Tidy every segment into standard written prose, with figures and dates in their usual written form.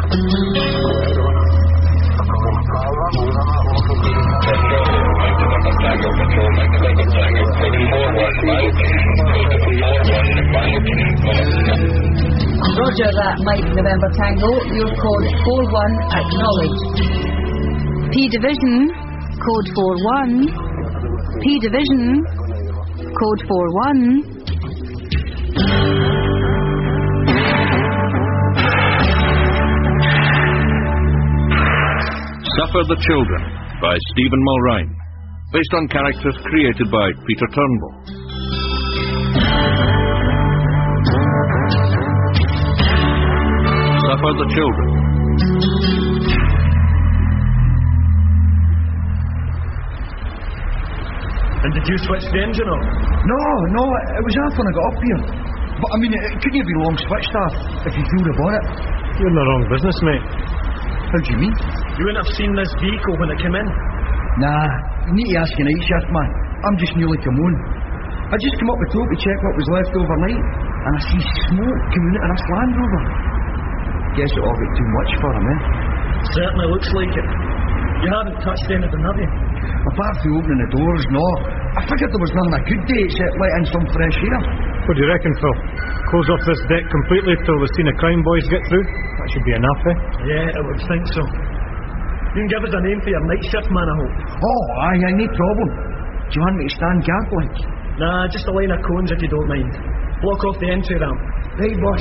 Roger that, Mike November Tango. Your code 41 acknowledged. P Division, code 41. P Division, code 41. Suffer the Children by Stephen Mulrine, based on characters created by Peter Turnbull. Suffer the Children. And did you switch the engine off? No, it was off when I got up here. But I mean, it couldn't be long switched off if you threw the bonnet. You're in the wrong business, mate. How do you mean? You wouldn't have seen this vehicle when it came in. Nah, you need to ask a night shift man. I'm just newly come on. I just come up the top to check what was left overnight, and I see smoke coming out of this Land Rover. Guess it all got too much for him, eh? Certainly looks like it. You haven't touched anything, have you? Apart from opening the doors, no. I figured there was nothing I could do except let in some fresh air. What do you reckon, Phil? Close off this deck completely till the scene of crime boys get through? That should be enough, eh? Yeah, I would think so. You can give us a name for your night shift, man, I hope. Oh, aye, no problem. Do you want me to stand guard like? Nah, just a line of cones if you don't mind. Block off the entry ramp. Right, boss.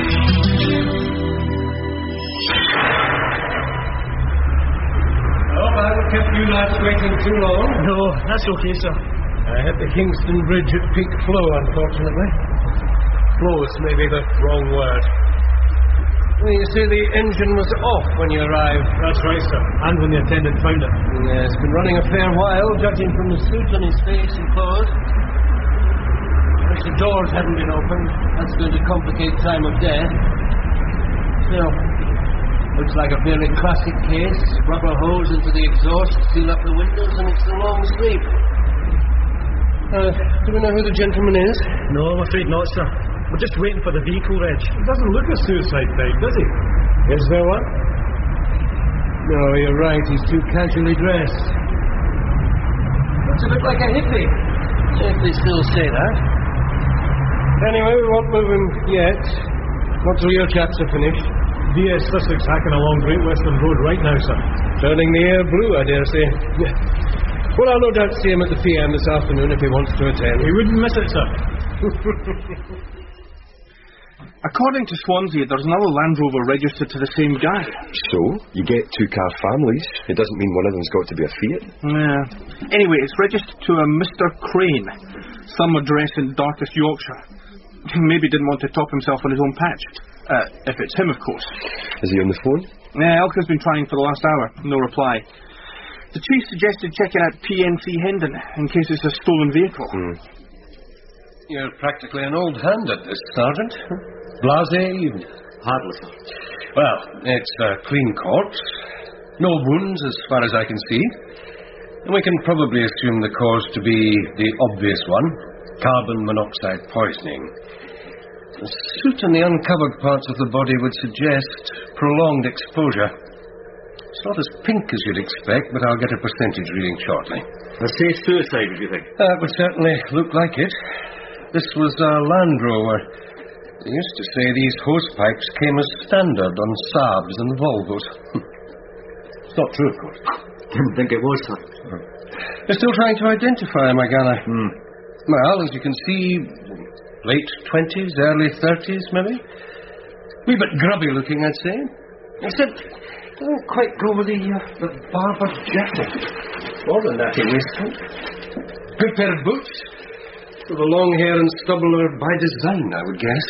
I hope I haven't kept you lads waiting too long. No, that's okay, sir. I hit the Kingston Bridge at peak flow, unfortunately. Flows may be the wrong word. Well, you say the engine was off when you arrived. That's right, sir. And when the attendant found it. Yeah, it's been running a fair while, judging from the suit on his face and clothes. If the doors hadn't been opened, that's going to complicate time of death. Still, looks like a fairly classic case. Rubber hose into the exhaust, seal up the windows, and it's a long sleep. Do we know who the gentleman is? No, I'm afraid not, sir. We're just waiting for the vehicle, Reg. It doesn't look a suicide type, does he? Is there one? No, you're right. He's too casually dressed. Does it look like a hippie? If they still say that. Anyway, we won't move him yet. Not till your chaps are finished. DS Sussex hacking along Great Western Road right now, sir. Turning the air blue, I dare say. Well, I'll no doubt see him at the PM this afternoon if he wants to attend. He wouldn't miss it, sir. According to Swansea, there's another Land Rover registered to the same guy. So, you get two-car families. It doesn't mean one of them's got to be a Fiat. Yeah. Anyway, it's registered to a Mr. Crane, some address in Dartford, Yorkshire. Maybe didn't want to top himself on his own patch. If it's him, of course. Is he on the phone? Yeah, Elka's been trying for the last hour. No reply. The chief suggested checking out PNC Hendon in case it's a stolen vehicle. You're practically an old hand at this, Sergeant. Blasé even. Hardly, sir. Well, it's a clean corpse. No wounds as far as I can see. And we can probably assume the cause to be the obvious one. Carbon monoxide poisoning. The soot in the uncovered parts of the body would suggest prolonged exposure. It's not as pink as you'd expect, but I'll get a percentage reading shortly. A safe suicide, would you think? That would certainly look like it. This was a Land Rover. They used to say these hose pipes came as standard on Saabs and Volvos. It's not true, of course. Didn't think it was, sir. They're still trying to identify him, I gather. Well, as you can see, late 20s, early 30s, maybe. Wee bit grubby looking, I'd say. Except, doesn't quite go with the barber jacket. Or the natty waistcoat. Good pair of boots. The long hair and stubble are by design, I would guess.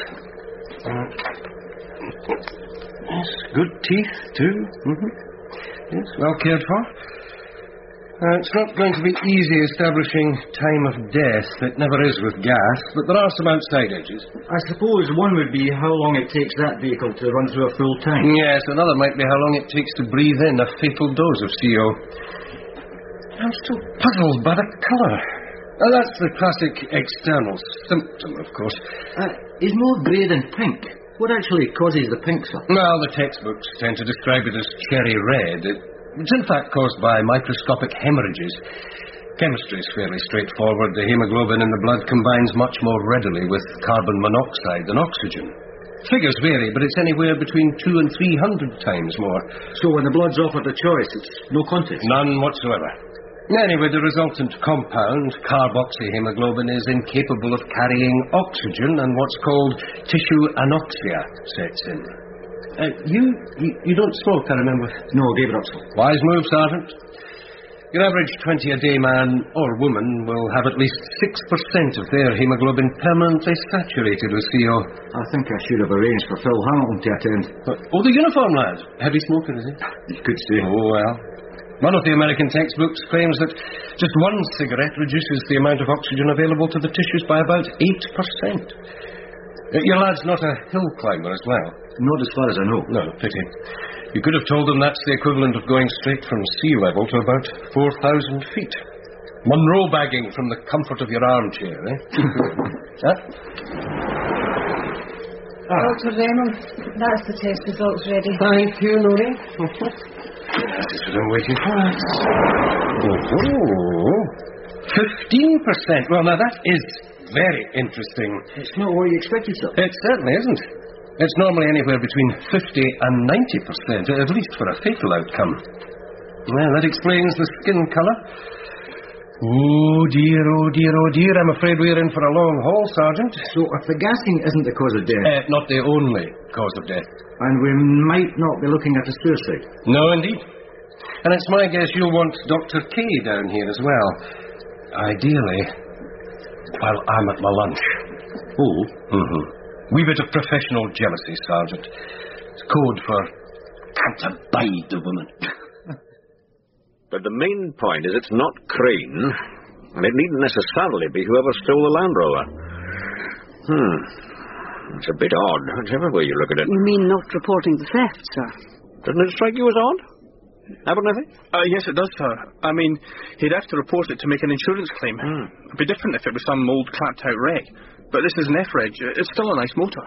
Yes, good teeth, too. Yes, well cared for. It's not going to be easy establishing time of death. It never is with gas, but there are some outside edges. I suppose one would be how long it takes that vehicle to run through a full tank. Yes, another might be how long it takes to breathe in a fatal dose of CO. I'm still puzzled by the colour. That's the classic external symptom, of course. Is more grey than pink. What actually causes the pink, sir? Well, the textbooks tend to describe it as cherry red. It's in fact caused by microscopic hemorrhages. Chemistry is fairly straightforward. The hemoglobin in the blood combines much more readily with carbon monoxide than oxygen. Figures vary, but it's anywhere between 200 and 300 times more. So when the blood's offered a choice, it's no contest? None whatsoever. Anyway, the resultant compound, carboxyhemoglobin, is incapable of carrying oxygen, and what's called tissue anoxia sets in. You don't smoke, I remember. No, I gave it up, sir. Wise move, Sergeant. Your average 20-a-day man or woman will have at least 6% of their hemoglobin permanently saturated with CO. I think I should have arranged for Phil Hamilton to attend. Oh, the uniform lad. Heavy smoker, is he? You could say. Oh, well. One of the American textbooks claims that just one cigarette reduces the amount of oxygen available to the tissues by about 8%. Your lad's not a hill climber as well? Not as far as I know. No, pity. You could have told them that's the equivalent of going straight from sea level to about 4,000 feet. Monroe bagging from the comfort of your armchair, eh? Dr. Reynolds, that's the test results ready. Thank you, Nori. That's what I'm waiting for. 15%. Well, now that is very interesting. It's not what you expected, sir. It certainly isn't. It's normally anywhere between 50 and 90%, at least for a fatal outcome. Well, that explains the skin colour. Oh dear, oh dear, oh dear. I'm afraid we're in for a long haul, Sergeant. So if the gassing isn't the cause of death... Not the only cause of death. And we might not be looking at a suicide. No, indeed. And it's my guess you'll want Dr. K down here as well. Ideally, while I'm at my lunch. Oh? Mm-hmm. Wee bit of professional jealousy, Sergeant. It's code for can't abide the woman. But the main point is it's not Crane, and it needn't necessarily be whoever stole the Land Rover. It's a bit odd, whichever way you look at it. You mean not reporting the theft, sir? Doesn't it strike you as odd? Abernethy? Yes, it does, sir. I mean, he'd have to report it to make an insurance claim. It'd be different if it was some old clapped-out wreck. But this is an F-Reg. It's still a nice motor.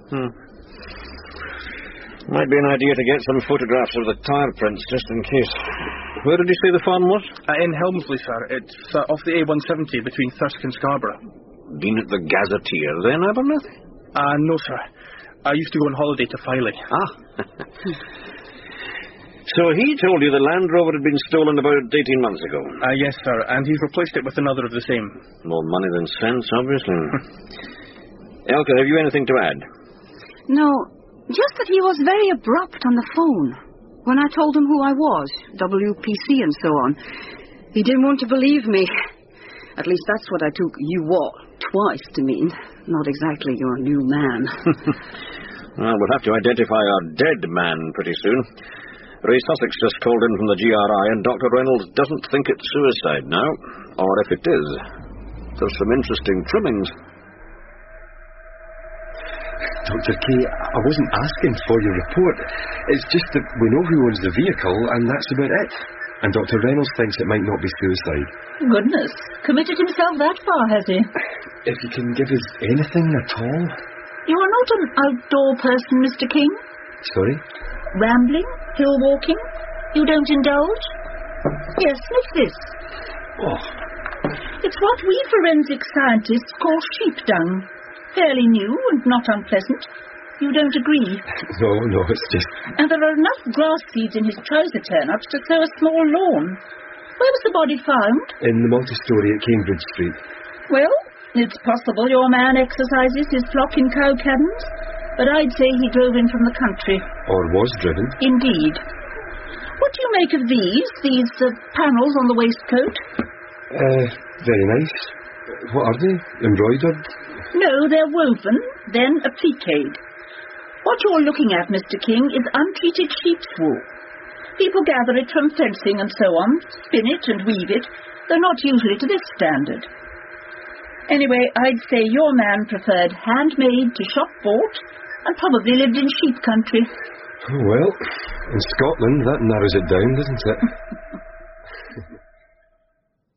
Might be an idea to get some photographs of the tyre prints, just in case. Where did you say the farm was? In Helmsley, sir. It's off the A170 between Thirsk and Scarborough. Been at the Gazetteer then, Abernethy? No, sir. I used to go on holiday to Filey. So he told you the Land Rover had been stolen about 18 months ago? Yes, sir, and he's replaced it with another of the same. More money than sense, obviously. Elka, have you anything to add? No, just that he was very abrupt on the phone. When I told him who I was, WPC and so on, he didn't want to believe me. At least that's what I took you what twice to mean. Not exactly your new man. Well, we'll have to identify our dead man pretty soon. Ray Sussex just called in from the GRI, and Dr. Reynolds doesn't think it's suicide now. Or if it is, there's some interesting trimmings. Dr. K, I wasn't asking for your report. It's just that we know who owns the vehicle, and that's about it. And Dr. Reynolds thinks it might not be suicide. Goodness. Committed himself that far, has he? If you can give us anything at all. You are not an outdoor person, Mr. King? Sorry? Rambling? Hill walking? You don't indulge? Yes, sniff this. Oh. It's what we forensic scientists call sheep dung. Fairly new and not unpleasant. You don't agree? No, it's just... And there are enough grass seeds in his trouser turn-ups to sow a small lawn. Where was the body found? In the multi-storey at Cambridge Street. Well, it's possible your man exercises his flock in cow cabins, but I'd say he drove in from the country. Or was driven. Indeed. What do you make of these panels on the waistcoat? Very nice. What are they? Embroidered? No, they're woven, then appliqued. What you're looking at, Mr. King, is untreated sheep's wool. People gather it from fencing and so on, spin it and weave it, though not usually to this standard. Anyway, I'd say your man preferred handmade to shop-bought and probably lived in sheep country. Oh, well, in Scotland, that narrows it down, doesn't it? Aye,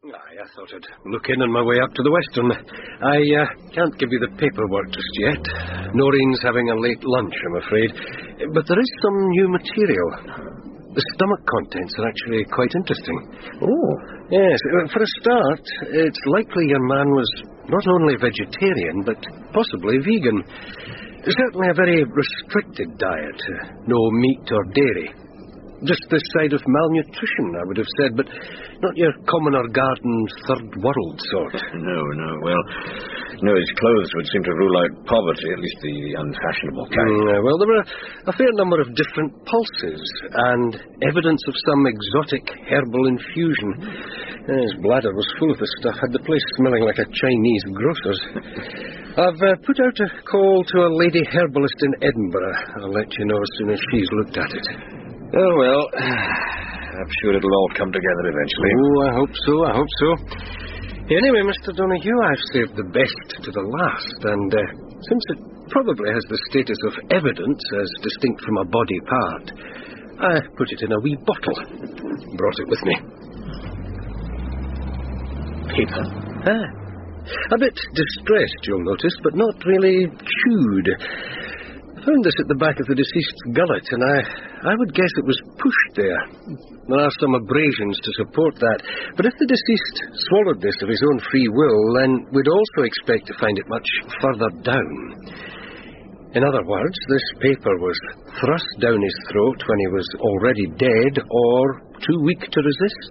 I thought I'd look in on my way up to the Western. I can't give you the paperwork just yet. Noreen's having a late lunch, I'm afraid. But there is some new material. The stomach contents are actually quite interesting. Oh. Yes, for a start, it's likely your man was not only vegetarian, but possibly vegan. Certainly a very restricted diet. No meat or dairy. Just this side of malnutrition, I would have said, but not your common or garden third world sort. No. Well, no, his clothes would seem to rule out poverty, at least the unfashionable kind. Well, there were a fair number of different pulses and evidence of some exotic herbal infusion. His bladder was full of the stuff, had the place smelling like a Chinese grocer's. I've put out a call to a lady herbalist in Edinburgh. I'll let you know as soon as she's looked at it. Oh, well, I'm sure it'll all come together eventually. Oh, I hope so. Anyway, Mr. Donoghue, I've saved the best to the last, and since it probably has the status of evidence as distinct from a body part, I put it in a wee bottle. Brought it with me. Paper? A bit distressed, you'll notice, but not really chewed. I found this at the back of the deceased's gullet, and I would guess it was pushed there. There are some abrasions to support that, but if the deceased swallowed this of his own free will, then we'd also expect to find it much further down. In other words, this paper was thrust down his throat when he was already dead or too weak to resist.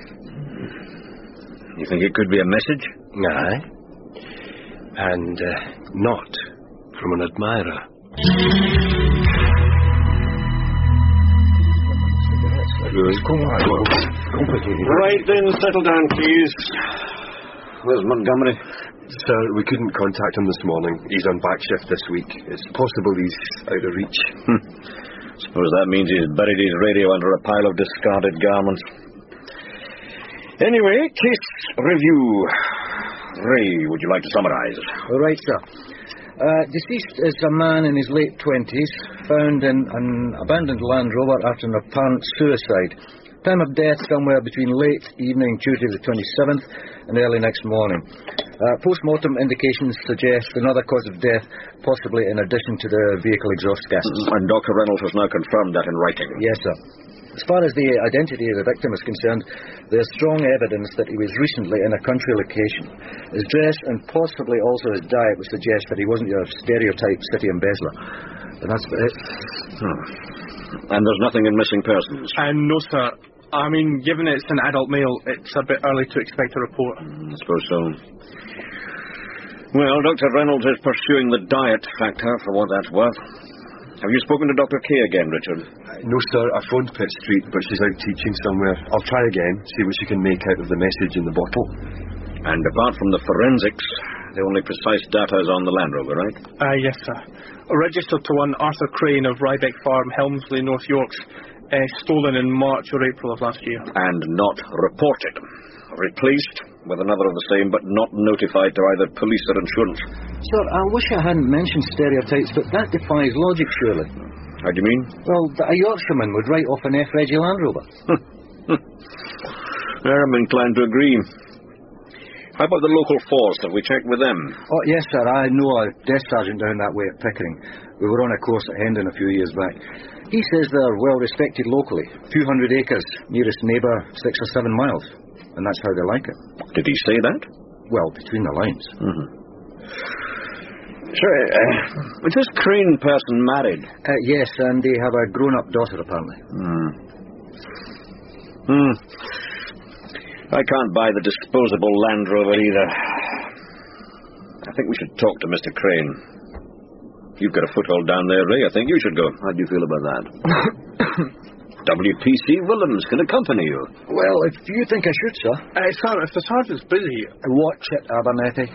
You think it could be a message? Aye. And not from an admirer. Right then, settle down, please. Where's Montgomery? Sir, we couldn't contact him this morning. He's on back shift this week. It's possible he's out of reach. Suppose that means he's buried his radio under a pile of discarded garments. Anyway, case review. Ray, would you like to summarize? All right, sir. Deceased is a man in his late 20s, found in an abandoned Land Rover after an apparent suicide. Time of death somewhere between late evening Tuesday the 27th and early next morning. Post-mortem indications suggest another cause of death, possibly in addition to the vehicle exhaust gases. And Dr. Reynolds has now confirmed that in writing. Yes, sir. As far as the identity of the victim is concerned, there's strong evidence that he was recently in a country location. His dress and possibly also his diet would suggest that he wasn't your stereotype city embezzler. And that's it. And there's nothing in missing persons? No, sir. I mean, given it's an adult male, it's a bit early to expect a report. I suppose so. Well, Dr. Reynolds is pursuing the diet factor for what that's worth. Have you spoken to Dr. Kay again, Richard? No, sir. I phoned Pitt Street, but she's out teaching somewhere. I'll try again, see what she can make out of the message in the bottle. And apart from the forensics, the only precise data is on the Land Rover, right? Yes, sir. Registered to one Arthur Crane of Rybeck Farm, Helmsley, North Yorks. Stolen in March or April of last year. And not reported. Replaced with another of the same, but not notified to either police or insurance. Sir, I wish I hadn't mentioned stereotypes, but that defies logic, surely. How do you mean? Well, that a Yorkshireman would write off an F-Reggie Land Rover. I'm inclined to agree. How about the local force? Have we checked with them? Oh, yes, sir. I know a desk sergeant down that way at Pickering. We were on a course at Hendon a few years back. He says they're well respected locally. A few hundred acres, nearest neighbour 6 or 7 miles. And that's how they like it. Did he say that? Well, between the lines. Sure. Is this Crane person married? Yes, and they have a grown-up daughter, apparently. I can't buy the disposable Land Rover either. I think we should talk to Mr. Crane. You've got a foothold down there, Ray. I think you should go. How do you feel about that? W.P.C. Willems can accompany you. Well, if you think I should, sir. Sir, if the sergeant's busy... Watch it, Abernethy.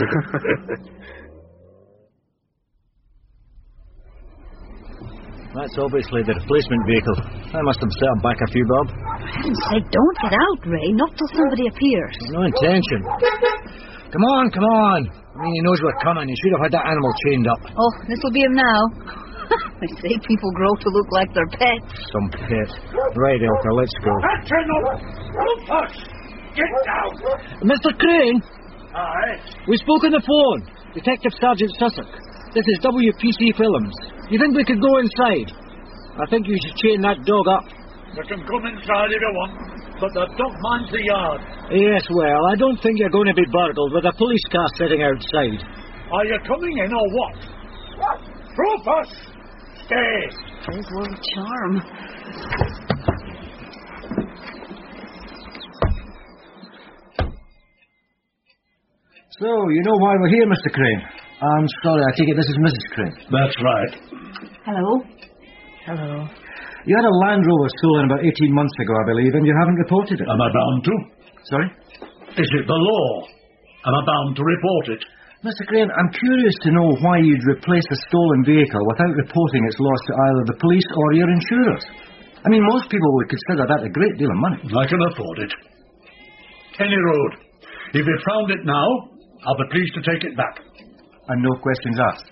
That's obviously the replacement vehicle. I must have set him back a few bob. For heaven's sake, don't get out, Ray. Not till somebody appears. No intention. Come on. I mean, he knows we're coming. He should have had that animal chained up. Oh, this'll be him now. They say people grow to look like their pets. Some pet. Right, Elka, let's go. Get down! Mr. Crane, Aye? we spoke on the phone. Detective Sergeant Sussex. This is WPC Films. You think we could go inside? I think you should chain that dog up. You can come inside if you want, but the dog mans the yard. Yes, well, I don't think you're going to be burgled with a police car sitting outside. Are you coming in or what? Rufus! Stay! His old charm. So, you know why we're here, Mr. Crane? I'm sorry, I take it this is Mrs. Crane. That's right. Hello. Hello. You had a Land Rover stolen about 18 months ago, I believe, and you haven't reported it. Am I bound to? Sorry? Is it the law? Am I bound to report it? Mr. Crane, I'm curious to know why you'd replace a stolen vehicle without reporting its loss to either the police or your insurers. I mean, most people would consider that a great deal of money. I can afford it. Any road. If you found it now, I'll be pleased to take it back. And no questions asked.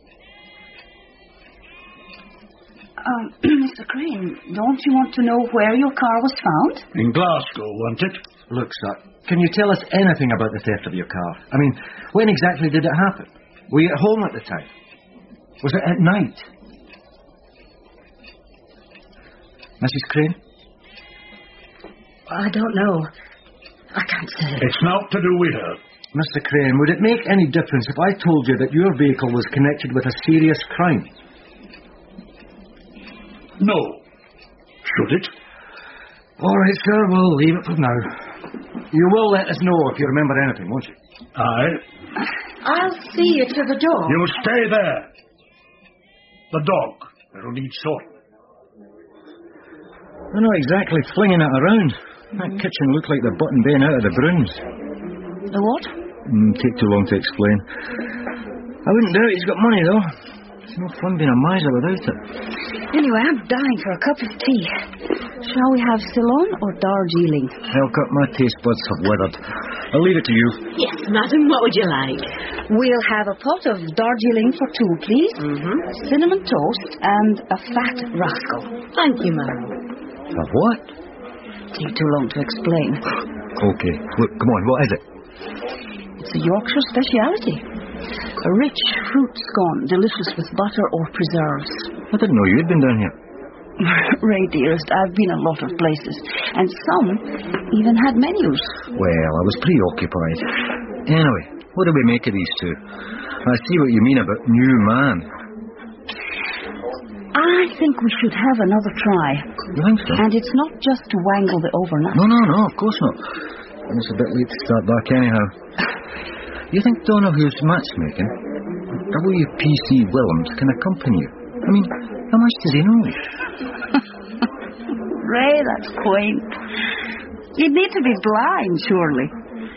Mr. Crane, don't you want to know where your car was found? In Glasgow, wasn't it? Look, sir, can you tell us anything about the theft of your car? I mean, when exactly did it happen? Were you at home at the time? Was it at night? Mrs. Crane? I don't know. I can't say. It's not to do with her. Mr. Crane, would it make any difference if I told you that your vehicle was connected with a serious crime? No. Should it? All right, sir, we'll leave it for now. You will let us know if you remember anything, won't you? Aye. I'll see you to the door. You stay there. The dog. It'll need sorting. They're not exactly flinging it around. That kitchen looked like the button being out of the brooms. The what? Take too long to explain. I wouldn't doubt he's got money, though. It's no fun being a miser without it. Anyway, I'm dying for a cup of tea. Shall we have Ceylon or Darjeeling? Hellcut, my taste buds have withered. I'll leave it to you. Yes, madam, what would you like? We'll have a pot of Darjeeling for two, please. Cinnamon toast and a fat rascal. Thank you, madam. Of what? Take too long to explain. Okay. Look, come on, what is it? It's a Yorkshire speciality. A rich fruit scone, delicious with butter or preserves. I didn't know you'd been down here. Ray, dearest, I've been a lot of places, and some even had menus. Well, I was preoccupied. Anyway, what do we make of these two? I see what you mean about new man. I think we should have another try. You think so? And it's not just to wangle the overnight. No, of course not. It's a bit late to start back anyhow. You think Donohue's matchmaking? WPC Willems can accompany you. I mean, how much does he know? Ray, that's quaint. You'd need to be blind, surely.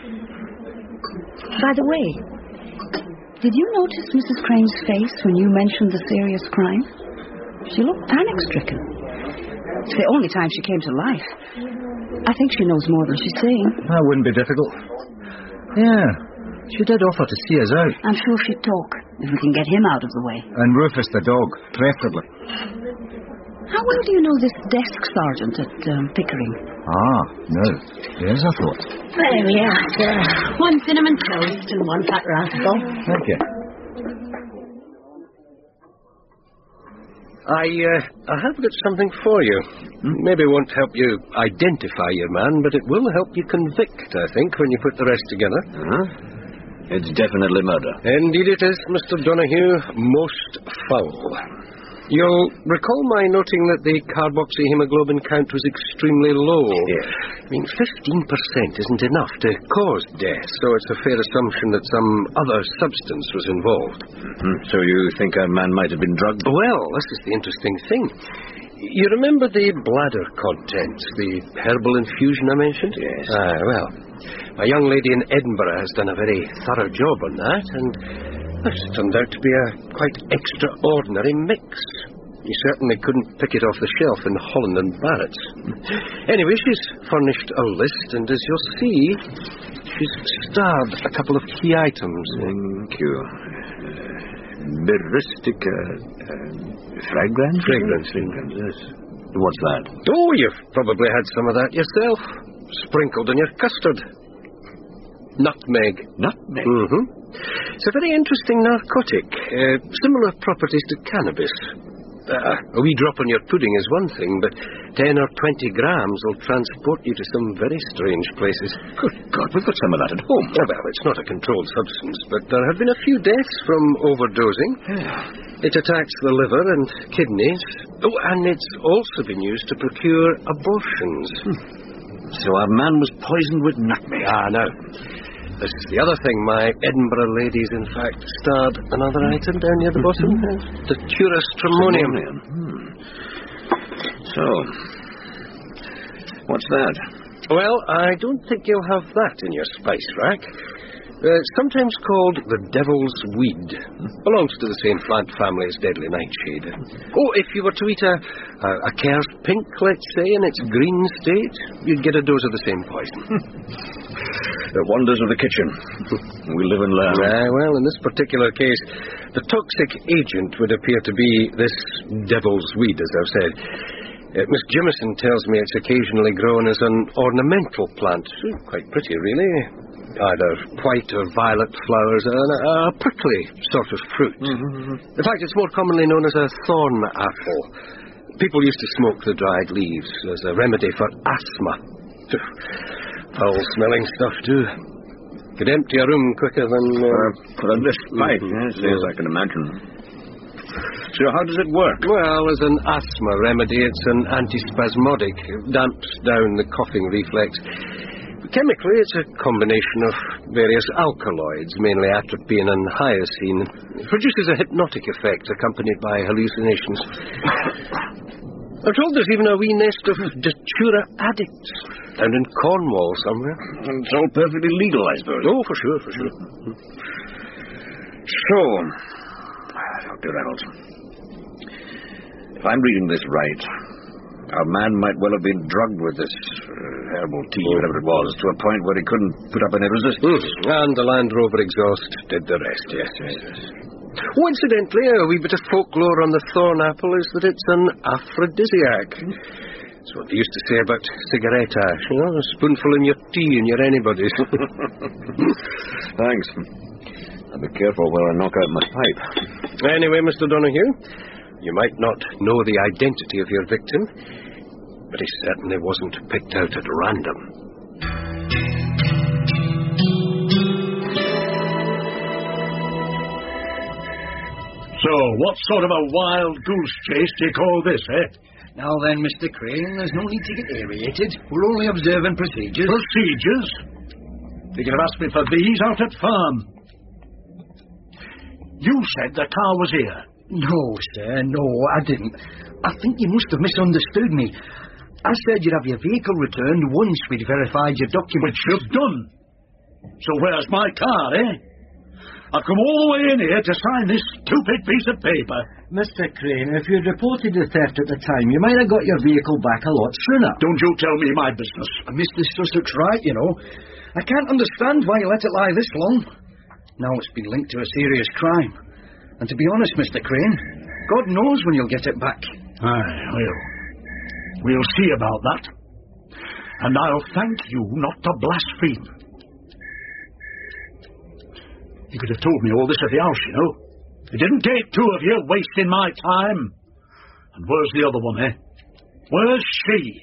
By the way, did you notice Mrs. Crane's face when you mentioned the serious crime? She looked panic-stricken. It's the only time she came to life. I think she knows more than she's saying. That wouldn't be difficult. Yeah, she did offer to see us out. I'm sure she'd talk, if we can get him out of the way. And Rufus the dog, preferably. How well do you know this desk sergeant at Pickering? No, there's a thought. There we are, sir. One cinnamon toast and one fat rascal. Thank you. I have got something for you. Maybe it won't help you identify your man, but it will help you convict, I think, when you put the rest together. It's definitely murder. Indeed it is, Mr. Donohue. Most foul. You'll recall my noting that the carboxyhemoglobin count was extremely low. Yes. I mean, 15% isn't enough to cause death, so it's a fair assumption that some other substance was involved. So you think a man might have been drugged? Well, this is the interesting thing. You remember the bladder contents, the herbal infusion I mentioned? Yes. Well, a young lady in Edinburgh has done a very thorough job on that, and it's turned out to be a quite extraordinary mix. You certainly couldn't pick it off the shelf in Holland and Barrett's. Anyway, she's furnished a list, and as you'll see, she's starred a couple of key items. Thank you. Beristic fragrance? Fragrance, yes. What's that? Oh, you've probably had some of that yourself. sprinkled on your custard. Nutmeg. Nutmeg? Mm-hmm. It's a very interesting narcotic. Similar properties to cannabis. A wee drop on your pudding is one thing, but 10 or 20 grams will transport you to some very strange places. Good God, we've got some of that at home. Well, it's not a controlled substance, but there have been a few deaths from overdosing. It attacks the liver and kidneys. Oh, and it's also been used to procure abortions. So our man was poisoned with nutmeg. No. This is the other thing. My Edinburgh ladies, in fact, starred another item down near the bottom. The Stramonium. So, what's that? Well, I don't think you'll have that in your spice rack. Sometimes called the Devil's Weed. Belongs to the same plant family as deadly nightshade. Oh, if you were to eat a Ker's pink, let's say, in its green state, you'd get a dose of the same poison. The wonders of the kitchen. We live and learn. Well, in this particular case, the toxic agent would appear to be this Devil's Weed, as I've said. Miss Jimison tells me it's occasionally grown as an ornamental plant. Quite pretty, really. Either white or violet flowers, a prickly sort of fruit. In fact, it's more commonly known as a thorn apple. People used to smoke the dried leaves as a remedy for asthma. Foul-smelling stuff, too. Could empty a room quicker than... For a list pipe, yes, I can imagine. So how does it work? Well, as an asthma remedy, it's an antispasmodic. It damps down the coughing reflex. Chemically, it's a combination of various alkaloids, mainly atropine and hyoscine. It produces a hypnotic effect accompanied by hallucinations. I'm told there's even a wee nest of Datura addicts down in Cornwall somewhere. It's all perfectly legal, I suppose. Oh, for sure. So, Dr. Reynolds, if I'm reading this right, our man might well have been drugged with this herbal tea, whatever it was, to a point where he couldn't put up any resistance. And the Land Rover exhaust did the rest, yes. Oh, incidentally, a wee bit of folklore on the thorn apple is that it's an aphrodisiac. It's what they used to say about cigarette ash, a spoonful in your tea and you're anybody's. Thanks. I'll be careful where I knock out my pipe. Anyway, Mr. Donoghue, you might not know the identity of your victim, but he certainly wasn't picked out at random. So, what sort of a wild goose chase do you call this, eh? Now then, Mr. Crane, there's no need to get aerated. We're only observing procedures. Procedures? You could have asked me for these out at farm. You said the car was here. No, sir, no, I didn't. I think you must have misunderstood me. I said you'd have your vehicle returned once we'd verified your documents. Which you've done. So where's my car, eh? I've come all the way in here to sign this stupid piece of paper. Mr. Crane, if you'd reported the theft at the time, you might have got your vehicle back a lot sooner. Don't you tell me my business. Mr. Sussex right, you know. I can't understand why you let it lie this long. Now it's been linked to a serious crime. And to be honest, Mr. Crane, God knows when you'll get it back. Aye, we'll see about that. And I'll thank you not to blaspheme. You could have told me all this at the house, you know. It didn't take two of you wasting my time. And where's the other one, eh? Where's she?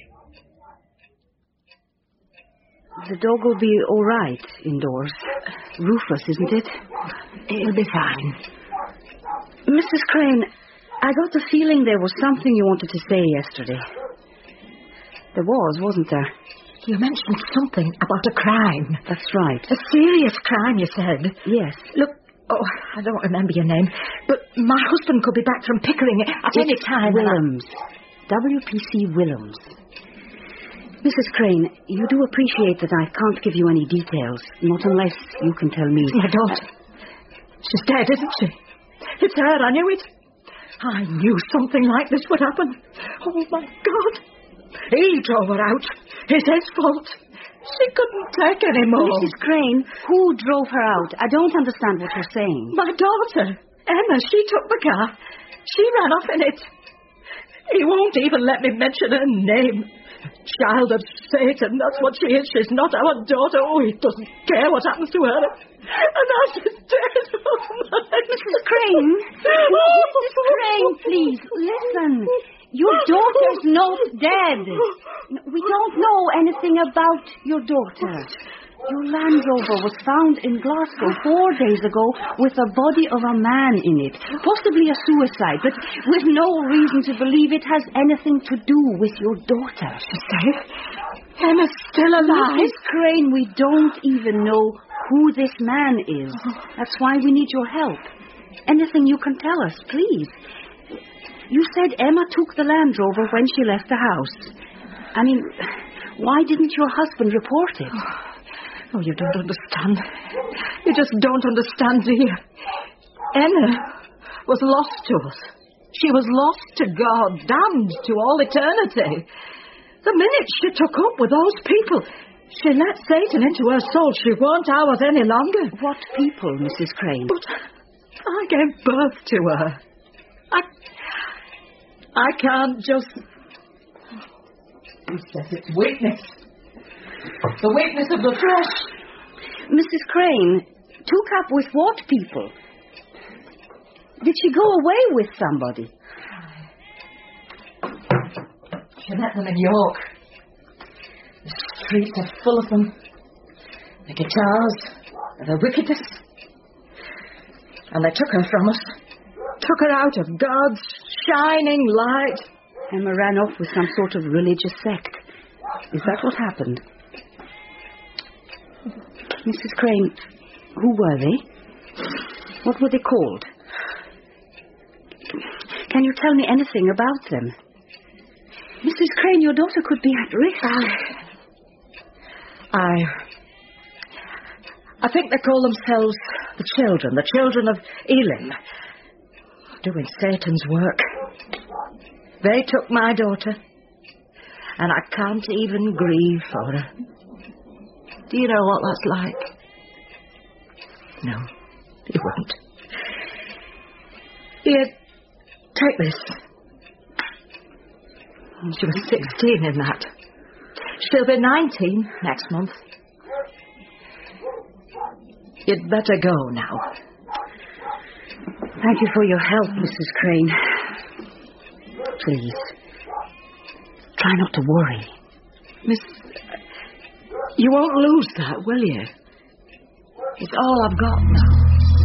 The dog will be all right indoors. Rufus, isn't it? It'll be fine. Mrs. Crane, I got the feeling there was something you wanted to say yesterday. There was, wasn't there? You mentioned something about a crime. That's right. A serious crime, you said. Yes. Look, I don't remember your name, but my husband could be back from Pickering at any time. Willems. W.P.C. Willems. Mrs. Crane, you do appreciate that I can't give you any details, not unless you can tell me. My daughter. She's dead, isn't she? It's her, I knew it. I knew something like this would happen. Oh, my God. He drove her out. It's his fault. She couldn't take any more. Mrs. Crane, who drove her out? I don't understand what you're saying. My daughter, Emma, she took the car. She ran off in it. He won't even let me mention her name. Child of Satan, that's what she is. She's not our daughter. Oh, he doesn't care what happens to her. And now she's dead. Mrs. Crane! Mrs. Crane, please, listen. Your daughter's not dead. We don't know anything about your daughter. Your Land Rover was found in Glasgow 4 days ago with the body of a man in it. Possibly a suicide, but with no reason to believe it has anything to do with your daughter. She's safe? Emma's still alive? Mrs. Crane, we don't even know who this man is. That's why we need your help. Anything you can tell us, please. You said Emma took the Land Rover when she left the house. I mean, why didn't your husband report it? Oh, you don't understand. You just don't understand, do you? Emma was lost to us. She was lost to God, damned to all eternity. The minute she took up with those people, she let Satan into her soul. She weren't ours any longer. What people, Mrs. Crane? But I gave birth to her. I can't just... He says it's weakness. The weakness of the flesh. Mrs. Crane, took up with what people? Did she go away with somebody? She met them in York. The streets are full of them. The guitars, the wickedest. And they took her from us. Took her out of God's shining light. Emma ran off with some sort of religious sect. Is that what happened? Mrs. Crane, who were they? What were they called? Can you tell me anything about them? Mrs. Crane, your daughter could be at risk. I think they call themselves the children of Elim, doing Satan's work. They took my daughter, and I can't even grieve for her. Do you know what that's like? No, you won't. Here, take this. She was 16 in that. She'll be 19 next month. You'd better go now. Thank you for your help, Mrs. Crane. Please, try not to worry. Miss, you won't lose that, will you? It's all I've got now.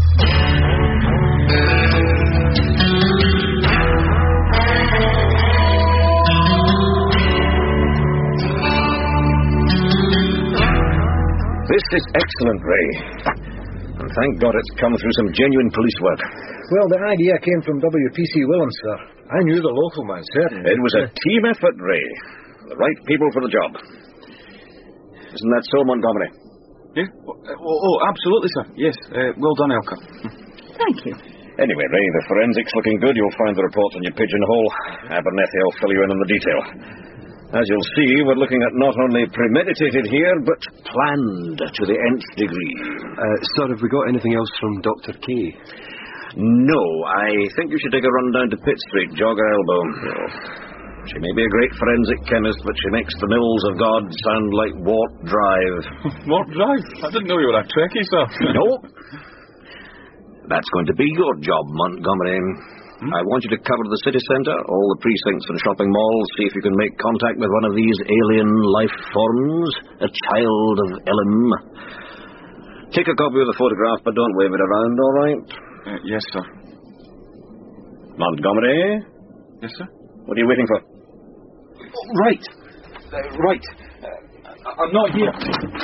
This is excellent, Ray. And thank God it's come through some genuine police work. Well, the idea came from WPC Willems, sir. I knew the local man, certainly. It was a team effort, Ray. The right people for the job. Isn't that so, Montgomery? Yeah? Absolutely, sir. Yes. Well done, Elka. Thank you. Anyway, Ray, the forensics looking good. You'll find the report on your pigeonhole. Abernethy will fill you in on the detail. As you'll see, we're looking at not only premeditated here, but planned to the nth degree. Sir, have we got anything else from Dr. Kay? No, I think you should take a run down to Pitt Street, jog her elbow. She may be a great forensic chemist, but she makes the mills of God sound like Wart Drive. Wart Drive? I didn't know you were a Trekkie, sir. No. That's going to be your job, Montgomery. I want you to cover the city centre, all the precincts and shopping malls, see if you can make contact with one of these alien life forms, a child of Elim. Take a copy of the photograph, but don't wave it around, all right? Yes, sir. Montgomery? Yes, sir? What are you waiting for? Right. I'm not here.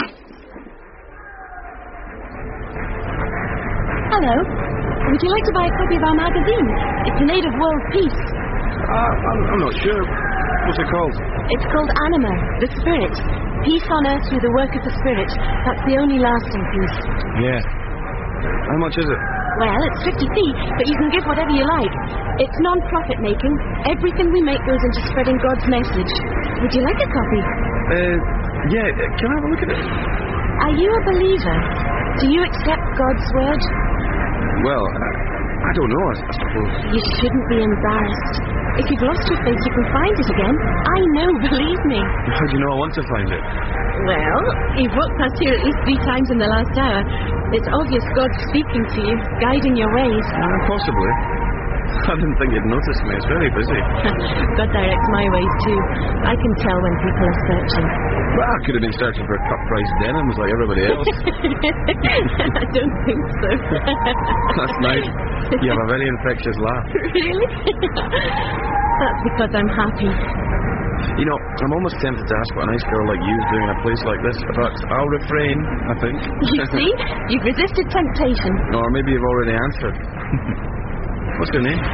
Hello. Would you like to buy a copy of our magazine? It's made of world peace. I'm not sure. What's it called? It's called Anima, the Spirit. Peace on earth through the work of the Spirit. That's the only lasting peace. Yeah. How much is it? Well, it's 50p, but you can give whatever you like. It's non-profit making. Everything we make goes into spreading God's message. Would you like a copy? Yeah. Can I have a look at it? Are you a believer? Do you accept God's word? Well, I don't know, I suppose. You shouldn't be embarrassed. If you've lost your faith, you can find it again. I know, believe me. How do you know I want to find it? Well, you've walked past here at least 3 times in the last hour. It's obvious God's speaking to you, guiding your ways. Possibly. I didn't think you'd noticed me. It's very busy. God directs my ways too. I can tell when people are searching. Well, I could have been searching for cut-price denims like everybody else. I don't think so. That's nice. You have a very infectious laugh. Really? That's because I'm happy. You know, I'm almost tempted to ask what a nice girl like you is doing in a place like this, but I'll refrain, I think. You see? You've resisted temptation. Or maybe you've already answered. What's your name?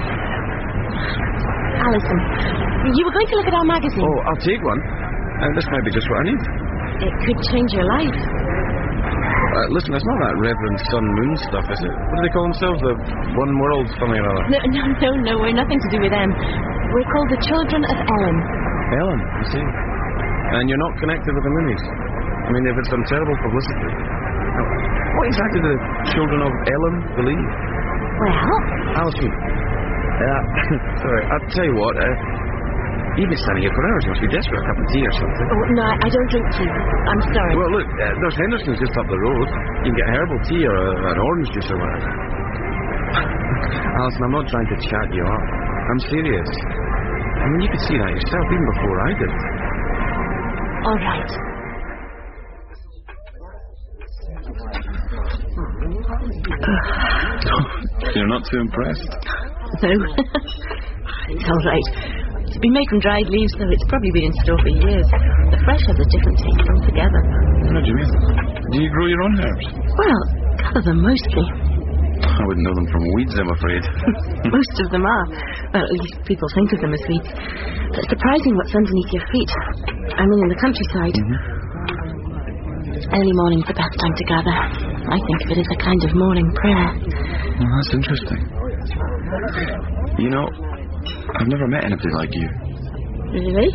Alison. You were going to look at our magazine. Oh, I'll take one. This might be just what I need. It could change your life. Listen, it's not that Reverend Sun Moon stuff, is it? What do they call themselves? The One World something or other? No, we're nothing to do with them. We're called the Children of Ellen. Ellen, I see. And you're not connected with the Moonies? I mean, they've had some terrible publicity. Now, what exactly do the Children of Ellen believe? Well... Alison. Sorry, I'll tell you what, you've been standing here for hours. You must be desperate for a cup of tea or something. Oh, no, I don't drink tea. I'm sorry. Well, look, there's Henderson's just up the road. You can get herbal tea or an orange juice or whatever. Alison, I'm not trying to chat you up. I'm serious. I mean, you could see that yourself even before I did. All right. You're not too impressed? No. It's all right. It's been made from dried leaves, so it's probably been in store for years. The fresh has a different taste altogether. What do you mean? Do you grow your own herbs? Well, gather them mostly. I wouldn't know them from weeds, I'm afraid. Most of them are. Well, at least people think of them as weeds. But it's surprising what's underneath your feet. I mean, in the countryside. Early morning's the best time to gather. I think of it as a kind of morning prayer. Well, that's interesting. You know, I've never met anybody like you. Really?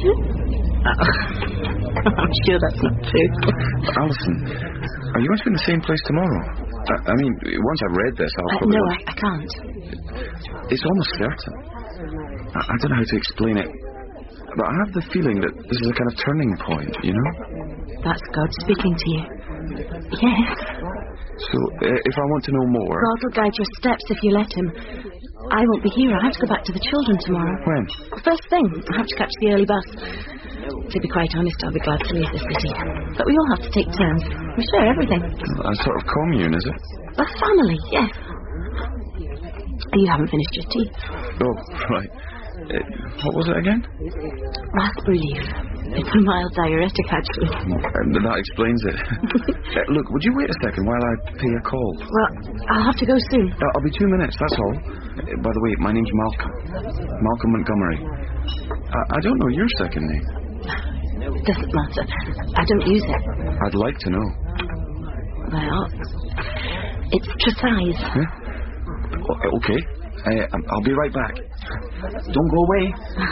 I'm sure that's not true. Alison, are you going to be in the same place tomorrow? I mean, once I've read this, I'll probably... No, I can't. It's almost certain. I don't know how to explain it, but I have the feeling that this is a kind of turning point, you know? That's God speaking to you. Yes. So, if I want to know more... God will guide your steps if you let him. I won't be here. I have to go back to the children tomorrow. When? First thing. I have to catch the early bus. To be quite honest, I'll be glad to leave the city. But we all have to take turns. We share everything. A sort of commune, is it? A family, yes. You haven't finished your tea. Oh, right. What was it again? Raspberry leaf. It's a mild diuretic, actually. That explains it. Look, would you wait a second while I pay a call? Well, I'll have to go soon. I'll be 2 minutes, that's all. By the way, my name's Malcolm. Malcolm Montgomery. I don't know your second name. It doesn't matter. I don't use it. I'd like to know. Well, it's Tresize. Huh? Okay. I'll be right back. Don't go away.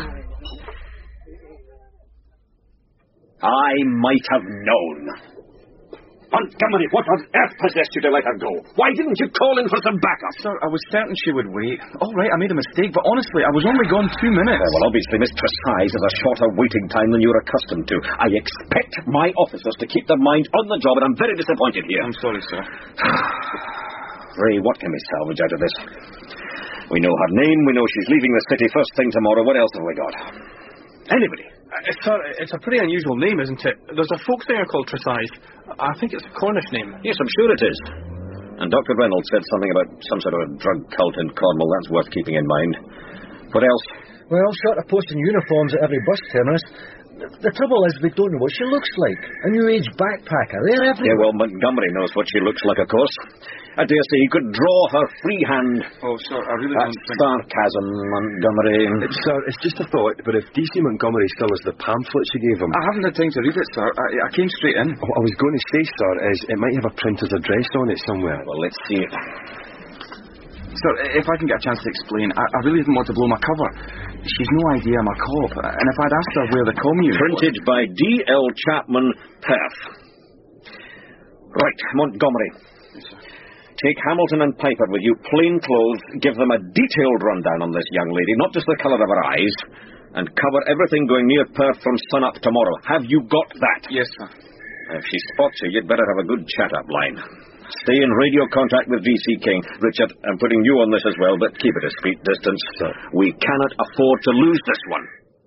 I might have known. Montgomery, what on earth possessed you to let her go? Why didn't you call in for some backup? Sir, I was certain she would wait. All right, I made a mistake, but honestly, I was only gone 2 minutes. Well, obviously, Miss Tresize has a shorter waiting time than you're accustomed to. I expect my officers to keep their mind on the job, and I'm very disappointed here. I'm sorry, sir. Ray, what can we salvage out of this? We know her name, we know she's leaving the city first thing tomorrow. What else have we got? Anybody? Sir, it's a pretty unusual name, isn't it? There's a folk singer called Tresize. I think it's a Cornish name. Yes, I'm sure it is. And Dr. Reynolds said something about some sort of a drug cult in Cornwall. That's worth keeping in mind. What else? Well, short of posting uniforms at every bus terminus, the trouble is we don't know what she looks like. A New Age backpacker. They're everywhere. Yeah, well, Montgomery knows what she looks like, of course. I dare say he could draw her freehand. Oh, sir, I really don't think... sarcasm, Montgomery. Sir, it's just a thought, but if D.C. Montgomery still has the pamphlet she gave him... I haven't had time to read it, sir. I came straight in. What I was going to say, sir, is it might have a printer's address on it somewhere. Well, let's see it. Sir, if I can get a chance to explain, I really didn't want to blow my cover. She's no idea I'm a cop, and if I'd asked her where the commune... Printed by D.L. Chapman, Perth. Right, Montgomery. Take Hamilton and Piper with you, plain clothes. Give them a detailed rundown on this young lady, not just the colour of her eyes, and cover everything going near Perth from sun-up tomorrow. Have you got that? Yes, sir. If she spots you, you'd better have a good chat-up line. Stay in radio contact with V.C. King. Richard, I'm putting you on this as well, but keep it a discreet distance. We cannot afford to lose this one.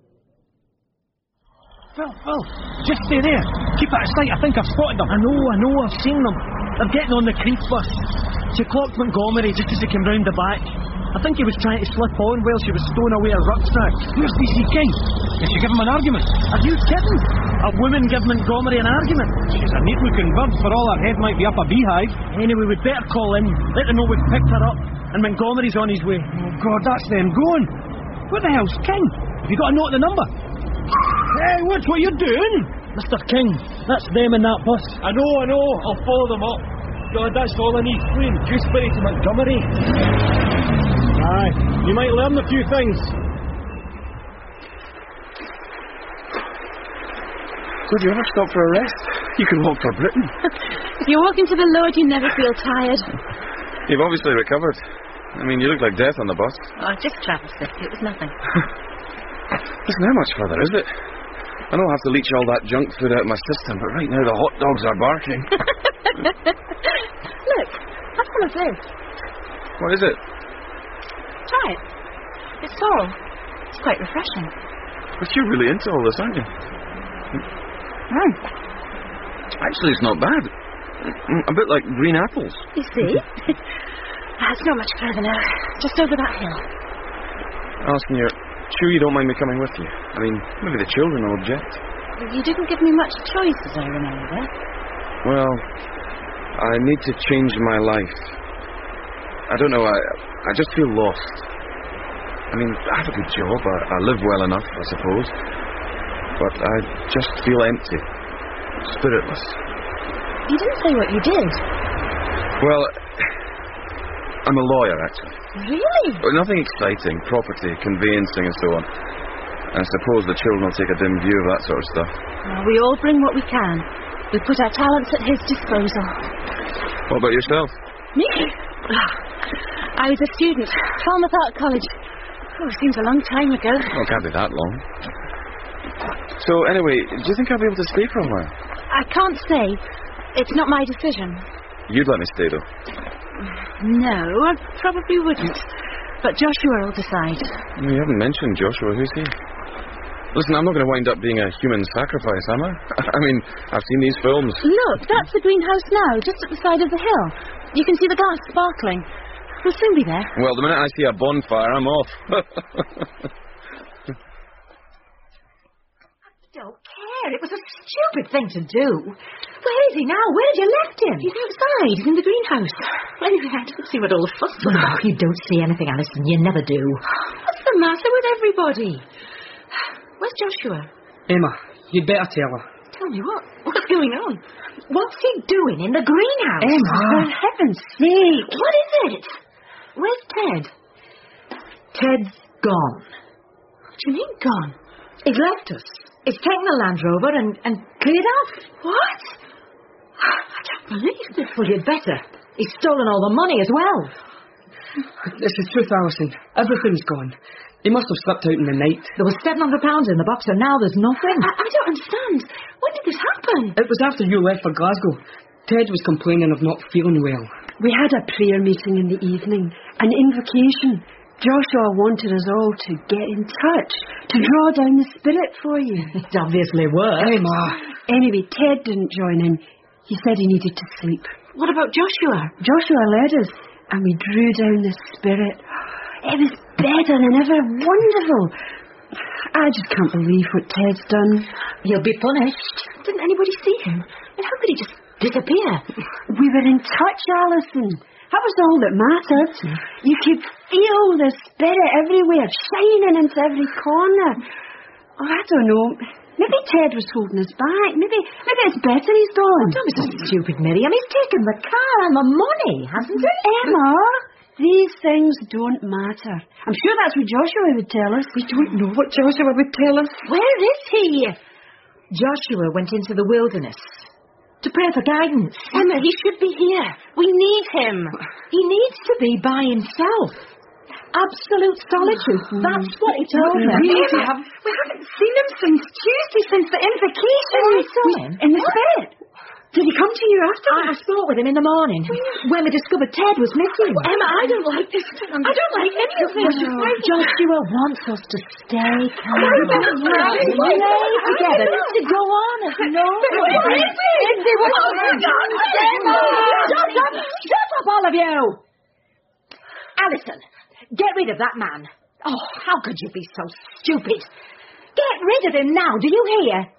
Well, just stay there. Keep out of sight. I think I've spotted them. I know, I've seen them. They're getting on the creep bus. She clocked Montgomery just as he came round the back. I think he was trying to slip on while she was stowing away a rucksack. Where's V.C. King? Did she give him an argument? Are you kidding? A woman give Montgomery an argument? She's a neat-looking bird. For all her head might be up a beehive. Anyway, we'd better call in. Let them know we've picked her up. And Montgomery's on his way. Oh, God, that's them going. What the hell's King? Have you got a note of the number? Hey, watch what you're doing! Mr. King, that's them in that bus. I know. I'll follow them up. God, that's all I need. Fleeing Dewsbury to Montgomery. Aye, you might learn a few things. Could you ever stop for a rest? You can walk for Britain. If you walk into the Lord, you never feel tired. You've obviously recovered. I mean, you look like death on the bus. Oh, just travel sick. It was nothing. Listen, how much further is it? I know I have to leach all that junk food out of my system, but right now the hot dogs are barking. Look, have some of this. What is it? Try it. It's sorrel. It's quite refreshing. But you're really into all this, aren't you? Actually, it's not bad. A bit like green apples. You see? It's not much further now. Just over that hill. Alison, you're sure you don't mind me coming with you? I mean, maybe the children will object. You didn't give me much choice, as I remember. Well, I need to change my life. I don't know, I just feel lost. I mean, I have a good job, I live well enough, I suppose. But I just feel empty. Spiritless. You didn't say what you did. Well, I'm a lawyer, actually. Really? But nothing exciting. Property, conveyancing and so on. I suppose the children will take a dim view of that sort of stuff. Well, we all bring what we can. We put our talents at his disposal. What about yourself? Me? I was a student. Falmouth Art College. Oh, seems a long time ago. Well, it can't be that long. So, anyway, do you think I'll be able to stay for a while? I can't say. It's not my decision. You'd let me stay, though? No, I probably wouldn't. But Joshua will decide. You haven't mentioned Joshua. Who's he? Listen, I'm not going to wind up being a human sacrifice, am I? I mean, I've seen these films. Look, that's the greenhouse now, just at the side of the hill. You can see the glass sparkling. We'll soon be there. Well, the minute I see a bonfire, I'm off. Don't care. It was a stupid thing to do. Where is he now? Where had you left him? He's outside. He's in the greenhouse. Anyway, I don't see what all the fuss was about. You don't see anything, Alison. You never do. What's the matter with everybody? Where's Joshua? Emma, you'd better tell her. Tell me what? What's going on? What's he doing in the greenhouse? Emma! For heaven's sake. What is it? Where's Ted? Ted's gone. What do you mean, gone? He's left us. He's taken the Land Rover and cleared off. What? I don't believe this. Well, you'd better. He's stolen all the money as well. It's the truth, Alison. Everything's gone. He must have slipped out in the night. There was £700 in the box, and now there's nothing. I don't understand. When did this happen? It was after you left for Glasgow. Ted was complaining of not feeling well. We had a prayer meeting in the evening, an invocation. Joshua wanted us all to get in touch, to draw down the spirit for you. It obviously worked. Emma. Anyway, Ted didn't join in. He said he needed to sleep. What about Joshua? Joshua led us, and we drew down the spirit. It was better than ever. Wonderful. I just can't believe what Ted's done. He'll be punished. Didn't anybody see him? And how could he just disappear? We were in touch, Alison. That was all that mattered. You could feel the spirit everywhere, shining into every corner. Oh, I don't know. Maybe Ted was holding us back. Maybe it's better he's gone. Oh, don't be so stupid, Miriam. He's taken the car and the money, hasn't he? Emma, these things don't matter. I'm sure that's what Joshua would tell us. We don't know what Joshua would tell us. Where is he? Joshua went into the wilderness. To pray for guidance. Emma, he should be here. We need him. He needs to be by himself. Absolute solitude. That's what he told me. Emma, we haven't seen him since Tuesday, since the invocation. We saw him? In the spirit. Did he come to you after? I spoke with him in the morning when we discovered Ted was missing. Emma, I don't like this. I don't like any of this. Joshua wants us to stay calm. Stay together. To go on as normal. Shut up, all of you! Alison, get rid of that man. Oh, how could you be so stupid? Get rid of him now, do you hear?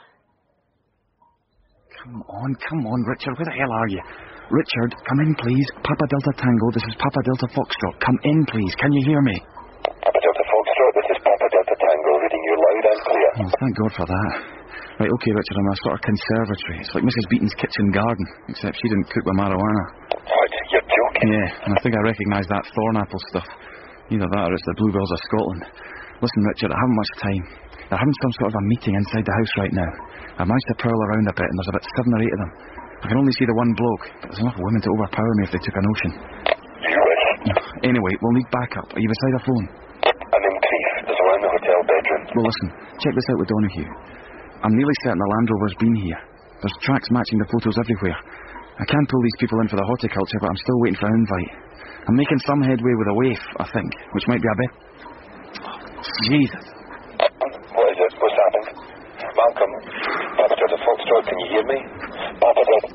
Come on, Richard. Where the hell are you? Richard, come in, please. Papa Delta Tango, this is Papa Delta Foxtrot. Come in, please. Can you hear me? Papa Delta Foxtrot, this is Papa Delta Tango, reading you loud and clear. Oh, thank God for that. Right, okay, Richard, I'm a sort of conservatory. It's like Mrs. Beaton's kitchen garden, except she didn't cook with marijuana. What? You're joking? Yeah, and I think I recognise that thornapple stuff. Either that or it's the Bluebells of Scotland. Listen, Richard, I haven't much time. They're having some sort of a meeting inside the house right now. I managed to prowl around a bit, and there's about 7 or 8 of them. I can only see the one bloke, but there's enough women to overpower me if they took a notion. Anyway, we'll need backup. Are you beside a phone? I'm in Crieff. There's one in the hotel bedroom. Well, listen, check this out with Donahue. I'm nearly certain the Land Rover's been here. There's tracks matching the photos everywhere. I can pull these people in for the horticulture, but I'm still waiting for an invite. I'm making some headway with a waif, I think, which might be a bit... Oh, Jesus. What is it? What's happened? Malcolm, Papa Delta Foxtrot, can you hear me? Papa Delta...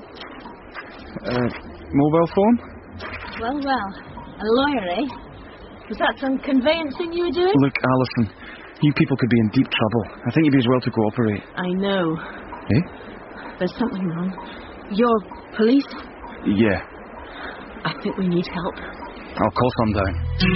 Mobile phone? Well, a lawyer, eh? Was that some conveyancing you were doing? Look, Alison, you people could be in deep trouble. I think you'd be as well to cooperate. I know. Eh? There's something wrong. You're police? Yeah. I think we need help. I'll call some down.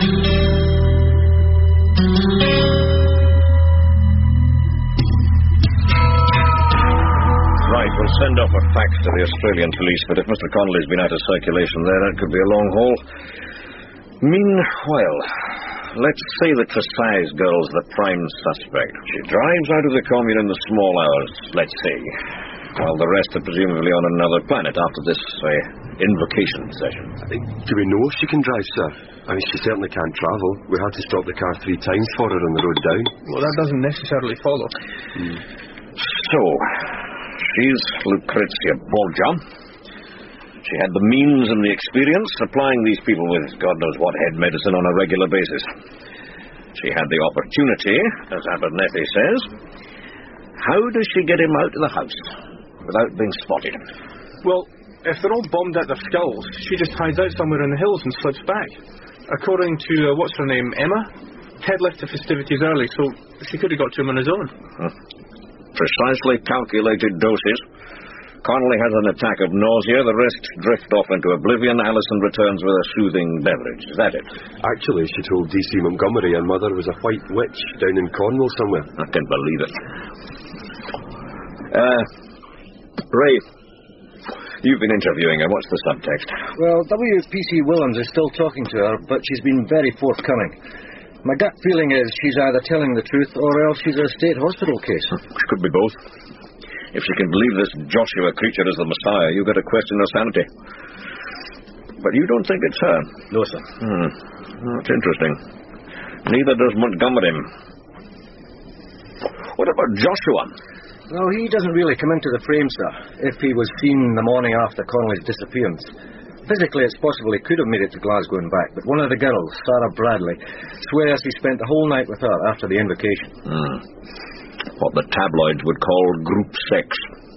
Right, we'll send off a fax to the Australian police, but if Mr. Connolly's been out of circulation there, that could be a long haul. Meanwhile, let's say the Tresize girl's the prime suspect. She drives out of the commune in the small hours, let's say, while the rest are presumably on another planet after this invocation session. Do we know if she can drive, sir? I mean, she certainly can't travel. We had to stop the car 3 times for her on the road down. Well, that doesn't necessarily follow. So, she's Lucrezia Borgia. She had the means and the experience supplying these people with God knows what head medicine on a regular basis. She had the opportunity, as Abernethy says. How does she get him out of the house without being spotted? Well, if they're all bombed out their skulls, she just hides out somewhere in the hills and slips back. According to, what's her name, Emma, Ted left the festivities early, so she could have got to him on his own. Precisely calculated doses. Connolly has an attack of nausea, the rest drift off into oblivion. Alison returns with a soothing beverage. Is that it? Actually, she told D.C. Montgomery her mother was a white witch down in Cornwall somewhere. I can't believe it. Ray, you've been interviewing her. What's the subtext? Well, W.P.C. Willems is still talking to her, but she's been very forthcoming. My gut feeling is she's either telling the truth or else she's a state hospital case. Which could be both. If she can believe this Joshua creature is the Messiah, you've got to question her sanity. But you don't think it's her? No, sir. That's interesting. Neither does Montgomery. What about Joshua? Well, he doesn't really come into the frame, sir, if he was seen the morning after Connolly's disappearance. Physically, it's possible he could have made it to Glasgow and back, but one of the girls, Sarah Bradley, swears he spent the whole night with her after the invocation. What the tabloids would call group sex.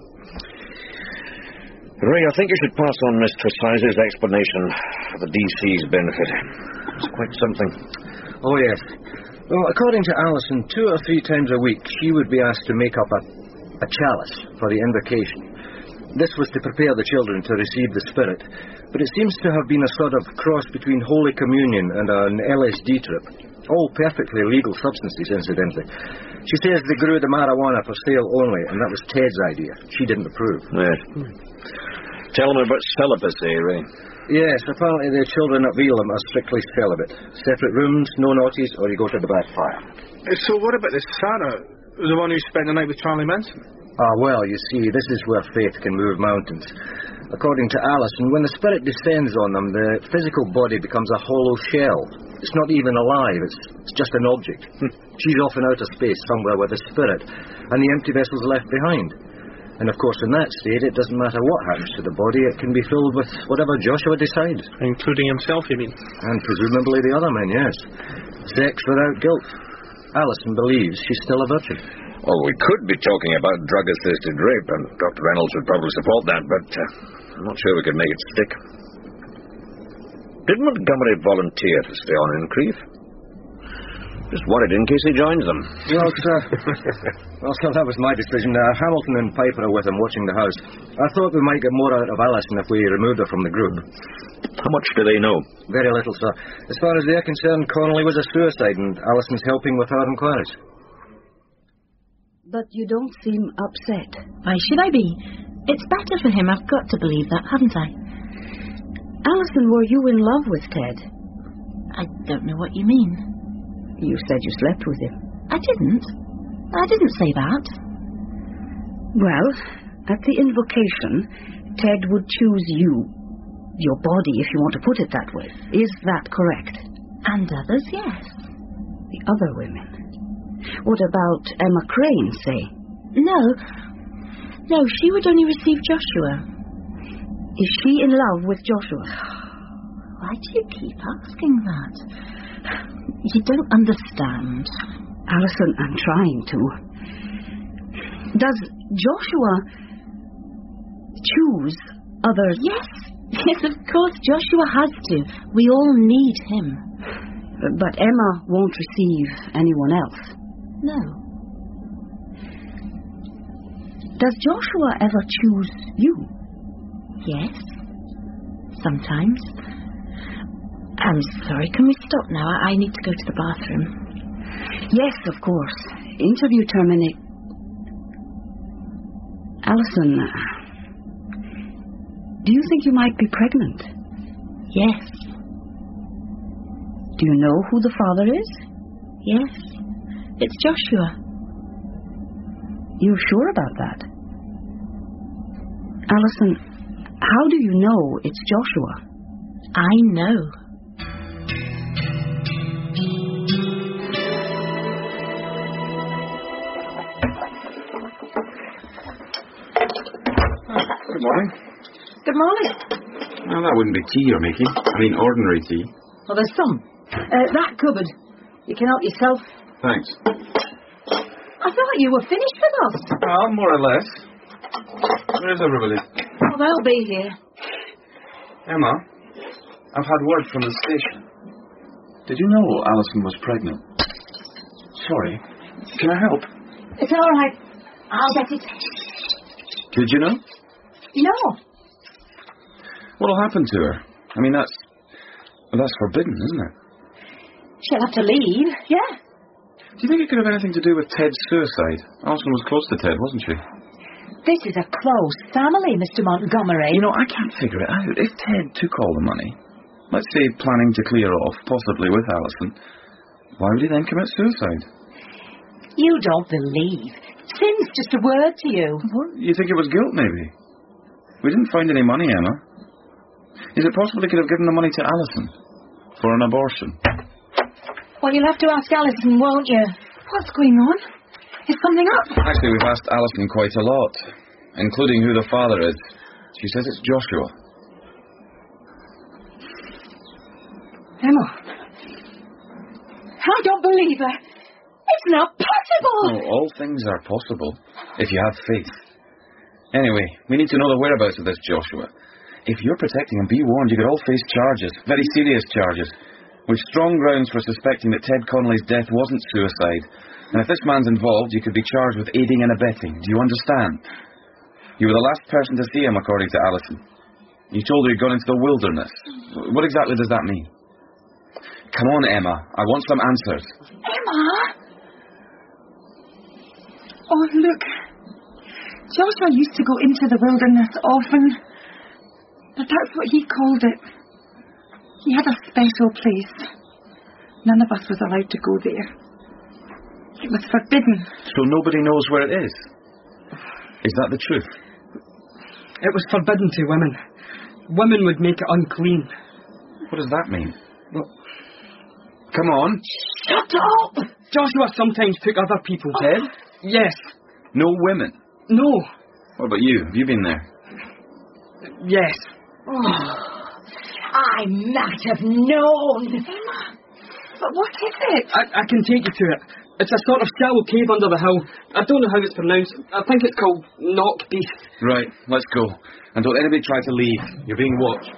Ray, I think you should pass on Miss Tresize's explanation for the DC's benefit. It's quite something. Oh, yes. Well, according to Alison, 2 or 3 times a week, she would be asked to make up a chalice for the invocation. This was to prepare the children to receive the Spirit, but it seems to have been a sort of cross between Holy Communion and an LSD trip. All perfectly legal substances, incidentally. She says they grew the marijuana for sale only, and that was Ted's idea. She didn't approve. Yes. Tell them about celibacy, Ray. Yes, apparently the children at Velam are strictly celibate. Separate rooms, no naughties, or you go to the backfire. So what about this Sarah, the one who spent the night with Charlie Manson? Ah, well, you see, this is where faith can move mountains. According to Alison, when the spirit descends on them, the physical body becomes a hollow shell. It's not even alive, it's just an object. She's off in outer space somewhere with a spirit, and the empty vessel's left behind. And of course, in that state, it doesn't matter what happens to the body, it can be filled with whatever Joshua decides. Including himself, you mean? And presumably the other men, yes. Sex without guilt. Alison believes she's still a virgin. Well, we could be talking about drug-assisted rape, and Dr. Reynolds would probably support that, but I'm not sure we could make it stick. Did Montgomery volunteer to stay on in Crieff? Just worried in case he joins them. Well, sir, that was my decision. Hamilton and Piper are with him watching the house. I thought we might get more out of Alison if we removed her from the group. How much do they know? Very little, sir. As far as they're concerned, Connolly was a suicide, and Alison's helping with her inquiries. But you don't seem upset. Why should I be? It's better for him, I've got to believe that, haven't I? Alison, were you in love with Ted? I don't know what you mean. You said you slept with him. I didn't say that. Well, at the invocation, Ted would choose you. Your body, if you want to put it that way. Is that correct? And others, yes. The other women. What about Emma Crane, say? No, she would only receive Joshua. Is she in love with Joshua? Why do you keep asking that? You don't understand. Alison, I'm trying to. Does Joshua choose others? Yes, of course, Joshua has to. We all need him. But Emma won't receive anyone else. No. Does Joshua ever choose you? Yes. Sometimes. I'm sorry, can we stop now? I need to go to the bathroom. Yes, of course. Interview terminate. Alison, do you think you might be pregnant? Yes. Do you know who the father is? Yes. It's Joshua. You're sure about that? Alison, how do you know it's Joshua? I know. Good morning. Good morning. Well, that wouldn't be tea you're making. I mean, ordinary tea. Well, there's some. That cupboard. You can help yourself. Thanks. I thought you were finished with us. More or less. Where's everybody? Well, they'll be here. Emma, I've had word from the station. Did you know Alison was pregnant? Sorry. Can I help? It's all right. I'll get it. Did you know? No. What'll happen to her? I mean, that's forbidden, isn't it? She'll have to leave, yeah. Do you think it could have anything to do with Ted's suicide? Alison was close to Ted, wasn't she? This is a close family, Mr. Montgomery. You know, I can't figure it out. If Ted took all the money, let's say planning to clear off, possibly with Alison, why would he then commit suicide? You don't believe. Sin's just a word to you. What? You think it was guilt, maybe? We didn't find any money, Emma. Is it possible he could have given the money to Alison for an abortion? Well, you'll have to ask Alison, won't you? What's going on? Is something up? Actually, we've asked Alison quite a lot, including who the father is. She says it's Joshua. Emma, I don't believe her. It's not possible. Oh, all things are possible, if you have faith. Anyway, we need to know the whereabouts of this Joshua. If you're protecting him, be warned, you could all face charges, very serious charges, with strong grounds for suspecting that Ted Connolly's death wasn't suicide. And if this man's involved, you could be charged with aiding and abetting. Do you understand? You were the last person to see him, according to Alison. You told her he'd gone into the wilderness. What exactly does that mean? Come on, Emma. I want some answers. Emma? Oh, look. Joshua used to go into the wilderness often. But that's what he called it. He had a special place. None of us was allowed to go there. It was forbidden. So nobody knows where it is? Is that the truth? It was forbidden to women. Women would make it unclean. What does that mean? Well, come on. Shut up! Joshua sometimes took other people. Ted? Yes. No women? No. What about you? Have you been there? Yes. Oh, I might have known. But what is it? I can take you to it. It's a sort of shallow cave under the hill. I don't know how it's pronounced. I think it's called Knock Beast. Right, let's go. And don't anybody try to leave. You're being watched.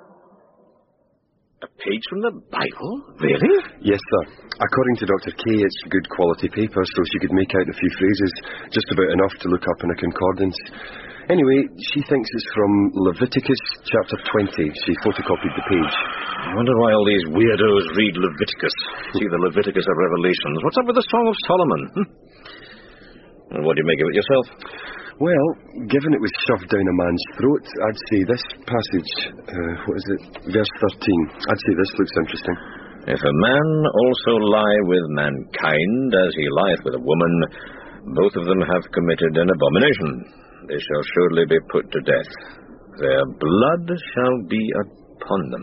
A page from the Bible? Really? Yes, sir. According to Dr. Kay, it's good quality paper, so she could make out a few phrases, just about enough to look up in a concordance. Anyway, she thinks it's from Leviticus chapter 20. She photocopied the page. I wonder why all these weirdos read Leviticus. See the Leviticus of Revelations. What's up with the Song of Solomon? And what do you make of it yourself? Well, given it was shoved down a man's throat, I'd say this passage, verse 13, I'd say this looks interesting. If a man also lie with mankind as he lieth with a woman, both of them have committed an abomination. They shall surely be put to death. Their blood shall be upon them.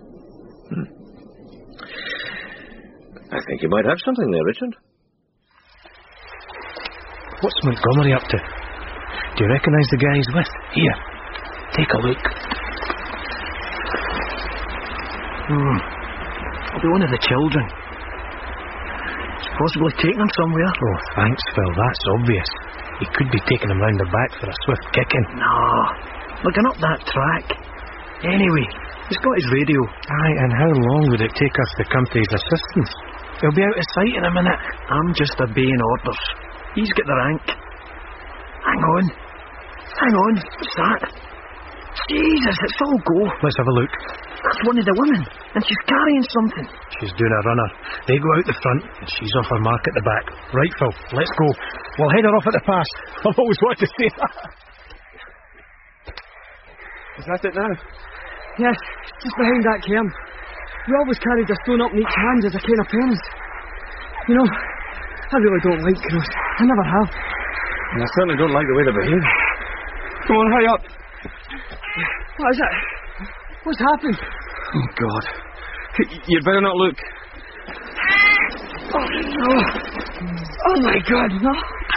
I think you might have something there, Richard. What's Montgomery up to? Do you recognise the guy he's with? Here, take a look. It'll be one of the children. He's possibly taking him somewhere. Oh, thanks, Phil, that's obvious. He could be taking him round the back for a swift kicking. No, we're going up that track. Anyway, he's got his radio. Aye, and how long would it take us to come to his assistance? He'll be out of sight in a minute. I'm just obeying orders. He's got the rank. Hang on. What's that? Jesus, it's all go. Let's have a look. That's one of the women, and she's carrying something. She's doing a runner. They go out the front, and she's off her mark at the back. Right, Phil, let's go. We'll head her off at the pass. I've always wanted to say that. Is that it now? Yes, just behind that cairn. We always carried a stone up in each hand as a kind of penance. You know, I really don't like crows. I never have. And I certainly don't like the way they behave. Come on, hurry up. What is it? What's happened? Oh, God. You'd better not look. Oh my God, no.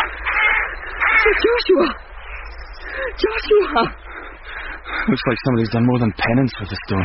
Joshua! Looks like somebody's done more than penance with the stone.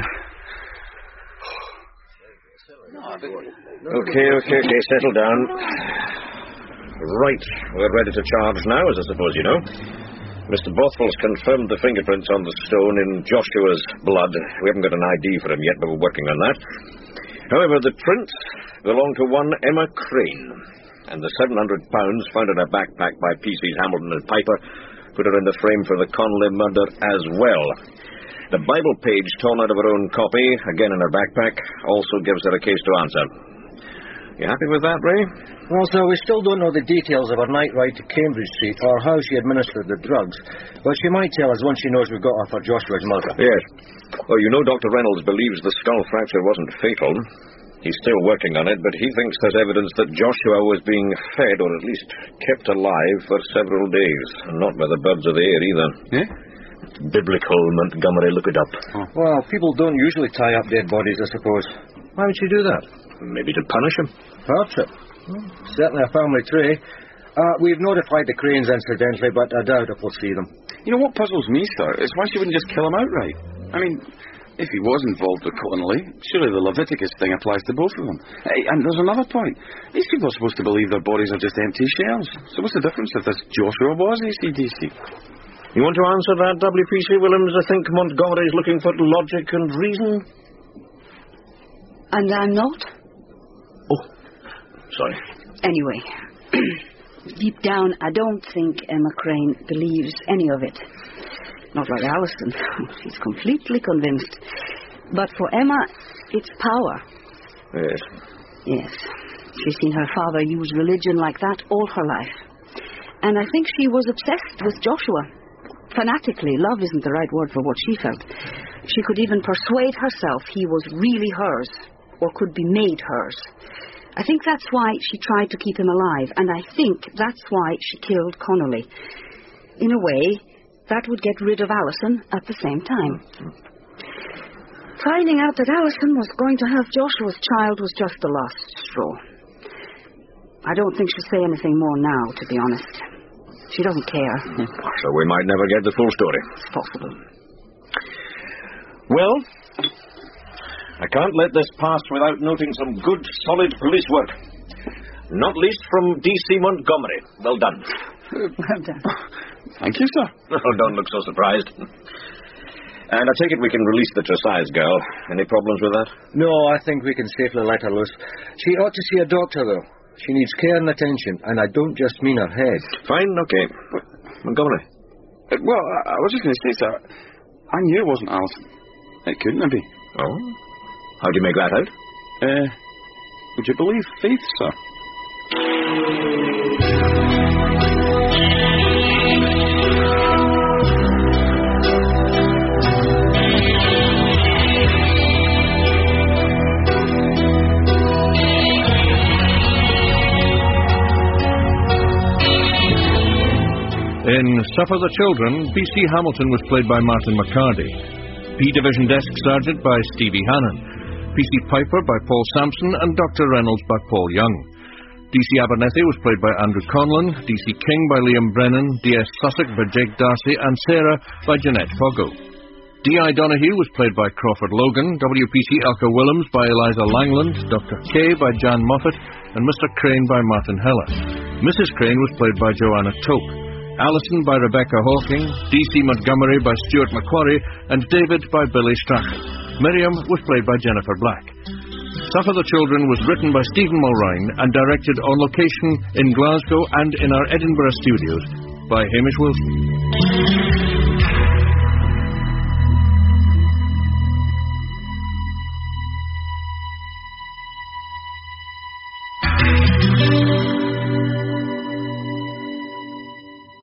Okay, settle down. Right, we're ready to charge now, as I suppose you know. Mr. Bothwell's confirmed the fingerprints on the stone in Joshua's blood. We haven't got an ID for him yet, but we're working on that. However, the prints belong to one Emma Crane, and the £700 found in her backpack by PCs Hamilton and Piper put her in the frame for the Connolly murder as well. The Bible page torn out of her own copy, again in her backpack, also gives her a case to answer. You happy with that, Ray? Well, sir, we still don't know the details of her night ride to Cambridge Street or how she administered the drugs, but she might tell us once she knows we've got her for Joshua's murder. Yes. Well, you know Dr. Reynolds believes the skull fracture wasn't fatal. He's still working on it, but he thinks there's evidence that Joshua was being fed, or at least kept alive, for several days. And not by the birds of the air, either. Yeah? It's biblical, Montgomery. Look it up. Oh. Well, people don't usually tie up dead bodies, I suppose. Why would she do that? Maybe to punish him. Perhaps it. Certainly a family trait. We've notified the Cranes, incidentally, but I doubt if we'll see them. You know what puzzles me, sir, is why she wouldn't just kill him outright. I mean, if he was involved with Connolly, surely the Leviticus thing applies to both of them. Hey, and there's another point. These people are supposed to believe their bodies are just empty shells. So what's the difference if this Joshua was AC/DC? You want to answer that, WPC Williams? I think Montgomery's looking for logic and reason. And I'm not? Oh, sorry. Anyway, deep down, I don't think Emma Crane believes any of it. Not like Alison. She's completely convinced. But for Emma, it's power. Yes. Yes. She's seen her father use religion like that all her life. And I think she was obsessed with Joshua. Fanatically. Love isn't the right word for what she felt. She could even persuade herself he was really hers, or could be made hers. I think that's why she tried to keep him alive, and I think that's why she killed Connolly. in a way, that would get rid of Alison at the same time. Finding out that Alison was going to have Joshua's child was just the last straw. I don't think she'll say anything more now, to be honest. She doesn't care. So we might never get the full story. It's possible. Well, I can't let this pass without noting some good, solid police work. Not least from D.C. Montgomery. Well done. Well done. Thank you, sir. Oh, don't look so surprised. And I take it we can release the Tresize girl. Any problems with that? No, I think we can safely let her loose. She ought to see a doctor, though. She needs care and attention, and I don't just mean her head. Fine, okay. Montgomery. Well, I was just going to say, sir, I knew it wasn't Alison. It couldn't have been. Oh? How'd you make that out? Would you believe Faith, sir? In Suffer the Children, B.C. Hamilton was played by Martin McCarty, P Division Desk Sergeant by Stevie Hannon, P.C. Piper by Paul Sampson, and Dr. Reynolds by Paul Young. D.C. Abernethy was played by Andrew Conlon, D.C. King by Liam Brennan, D.S. Sussex by Jake Darcy, and Sarah by Jeanette Foggo. D.I. Donahue was played by Crawford Logan, W.P.T. Elka Willems by Eliza Langland, Dr. K by Jan Moffat, and Mr. Crane by Martin Heller. Mrs. Crane was played by Joanna Tope. Alison by Rebecca Hawking, D.C. Montgomery by Stuart Macquarie, and David by Billy Strachan. Miriam was played by Jennifer Black. Suffer the Children was written by Stephen Mulrine and directed on location in Glasgow and in our Edinburgh studios by Hamish Wilson.